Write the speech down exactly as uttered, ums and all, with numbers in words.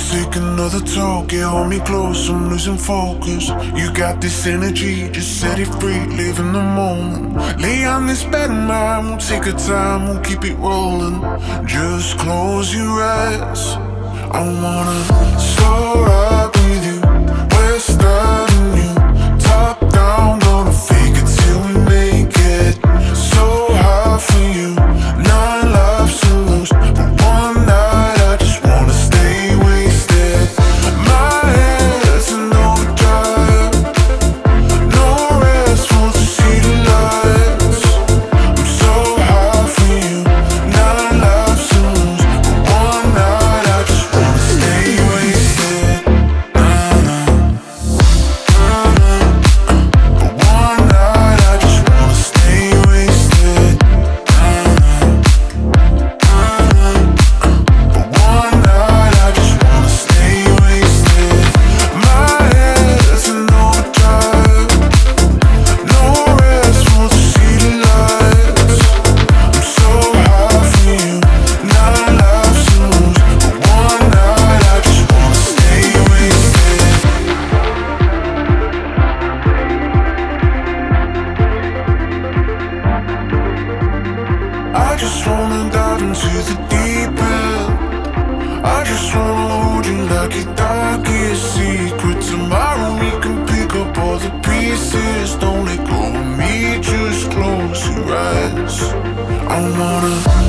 take another talk, yeah, hold me close, I'm losing focus. You got this energy, just set it free, live in the moment. Lay on this bed of mine, we'll take our time, we'll keep it rolling. Just close your eyes, I wanna soar up with you, west of you, top down, gonna fake it till we make it. So hard for you, nine lives to lose, but one night I just wanna stay wasted. My head's in overdrive, no rest, won't you see the lights? I'm so high for you, nine lives to lose, but one night I just wanna stay wasted. Nah, nah, nah, nah. But one night I just wanna stay wasted. Nah, nah, nah, nah. But one night I just wanna stay wasted. My head's in overdrive, no rest, won't you see the lights? I'm so high for you, nine lives to lose, but one night I just wanna stay wasted. I just wanna dive into the deep end. I just wanna hold you like your darkest secret. Tomorrow we can pick up all the pieces. Don't let go of me, just close your eyes. I wanna